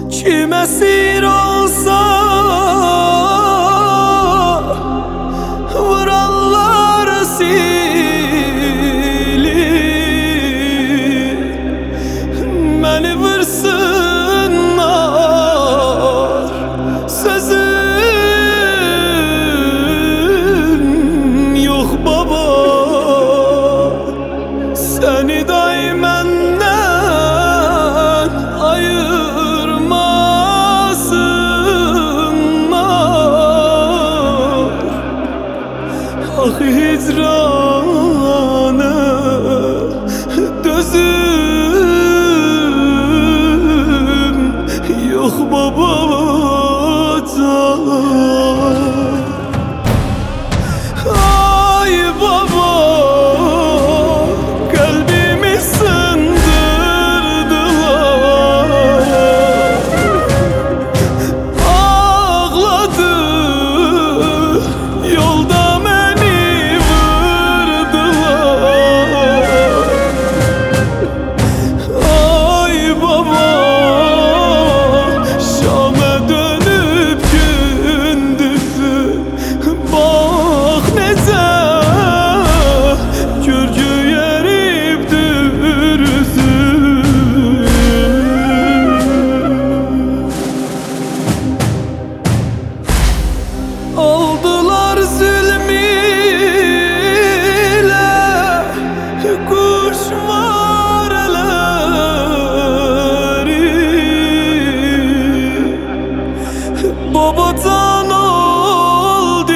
Kim esir olsa vurarlar silir, beni vursunlar sözüm yok baba. Seni dahi menden ayırmasınlar. Ah hicranı dözüm yok babacan. Ay baba, kalbimi sındırdılar. Ağladı yolda beni vurdular. Ay baba, Şam'a dönüp gündüzü bak nece Gürcü yeriptir üzüm. Aldılar zulmüyle kuşmareleri, babacan oldu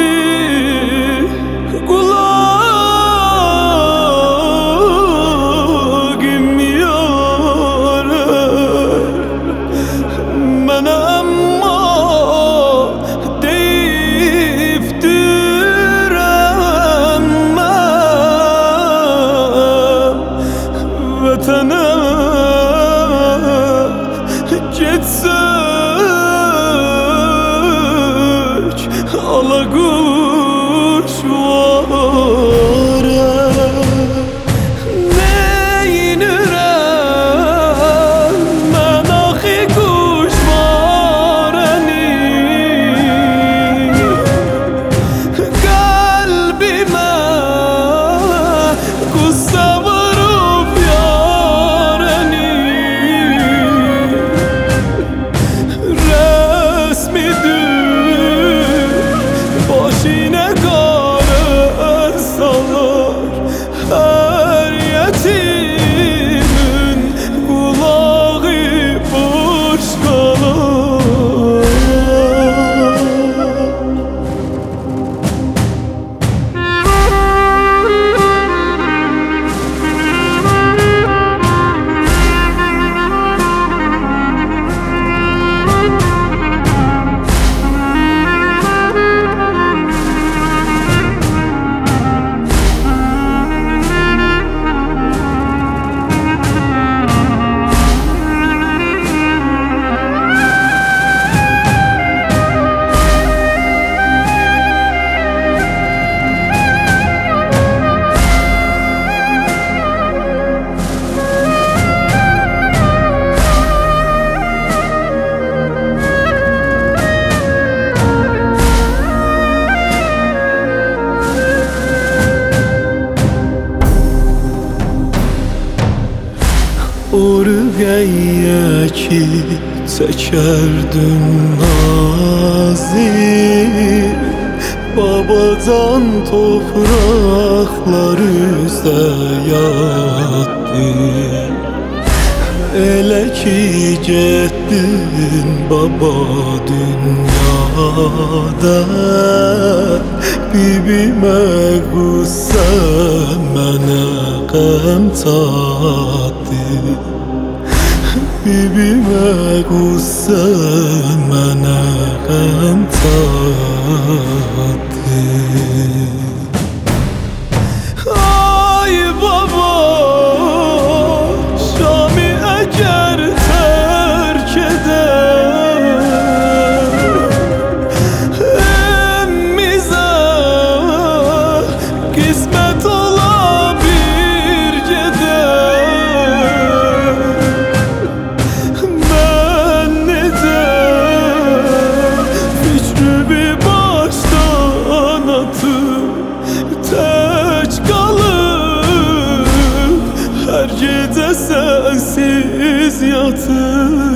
kulağım yâre. Bana amma deyiptir emmem, vatana getsek alakuş vare. Neynirem ben ahi kuşmareni, kalbime kussa vurup yareni. Resmidir başine kara salar, her yetimin kulağı boş kalar. Oraya ki çekerdim nazik, babacan topraklar üze yattı. Elə ki getdin baba dünyada, bibimə qüssə mənə qəm çatdı. Bibimə qüssə mənə qəm çatdı. Ay baba, Şam'ı əgər tərk edər, emmizə qismət ola bir gedər. Mən sensiz yatır